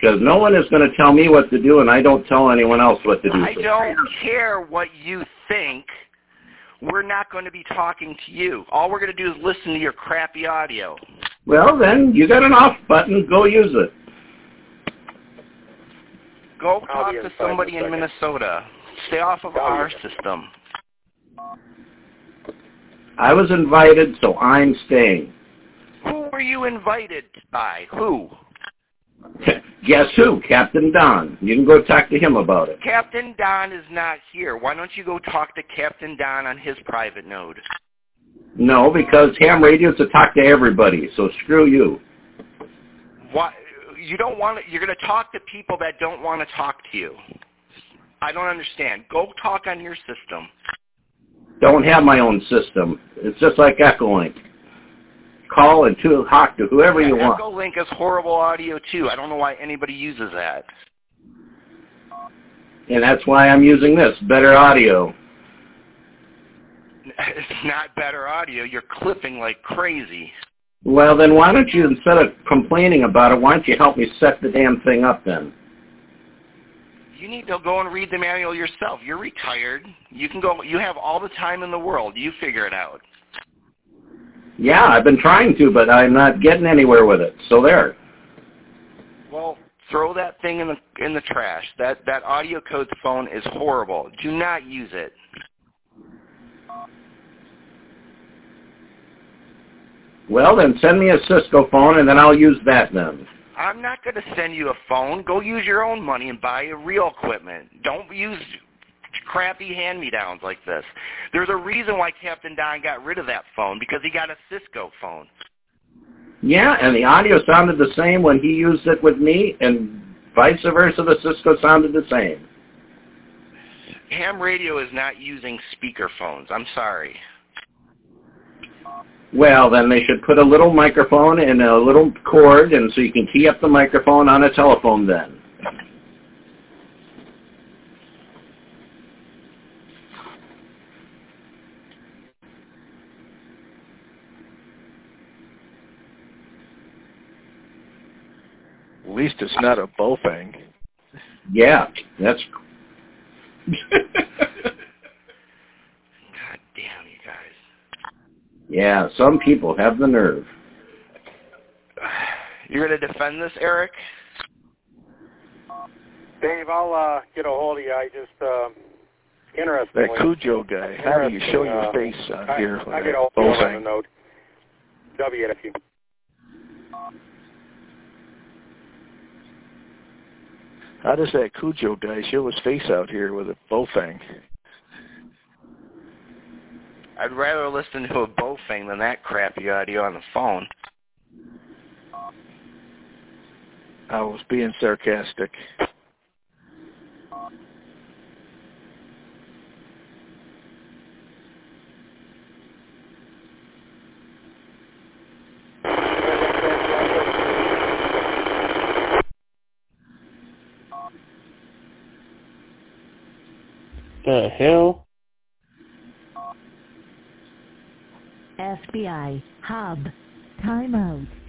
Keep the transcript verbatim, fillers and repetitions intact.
because no one is going to tell me what to do, and I don't tell anyone else what to do. I don't care what you think. We're not going to be talking to you. All we're going to do is listen to your crappy audio. Well, then, you got an off button. Go use it. Go talk to somebody in Minnesota. Stay off of our system. I was invited, so I'm staying. Who were you invited by? Who? Guess who? Captain Don. You can go talk to him about it. Captain Don is not here. Why don't you go talk to Captain Don on his private node? No, because ham radio is to talk to everybody, so screw you. What? You don't want to, you're going to talk to people that don't want to talk to you. I don't understand. Go talk on your system. Don't have my own system. It's just like Echolink. Call and to talk to whoever yeah, you want. Echolink is horrible audio too. I don't know why anybody uses that. And that's why I'm using this, better audio. It's not better audio. You're clipping like crazy. Well, then why don't you, instead of complaining about it, why don't you help me set the damn thing up then? You need to go and read the manual yourself. You're retired. You can go. You have all the time in the world. You figure it out. Yeah, I've been trying to, but I'm not getting anywhere with it. So there. Well, throw that thing in the in the trash. That that audio code phone is horrible. Do not use it. Well, then send me a Cisco phone, and then I'll use that then. I'm not going to send you a phone. Go use your own money and buy real equipment. Don't use crappy hand-me-downs like this. There's a reason why Captain Don got rid of that phone, because he got a Cisco phone. Yeah, and the audio sounded the same when he used it with me, and vice versa, the Cisco sounded the same. Ham radio is not using speaker phones. I'm sorry. Well, then they should put a little microphone and a little cord, and so you can key up the microphone on a telephone then. At least it's not a Bofang. Yeah, that's... God damn, you guys. Yeah, some people have the nerve. You're going to defend this, Eric? Dave, I'll uh, get a hold of you. I just, uh, interesting. That Cujo guy, how do you show your uh, face on I, here? I'll get a hold of you on the note. W F U. How does that Cujo guy show his face out here with a Bofang? I'd rather listen to a Bofang than that crappy audio on the phone. I was being sarcastic. The hell? F B I Hub. Timeout.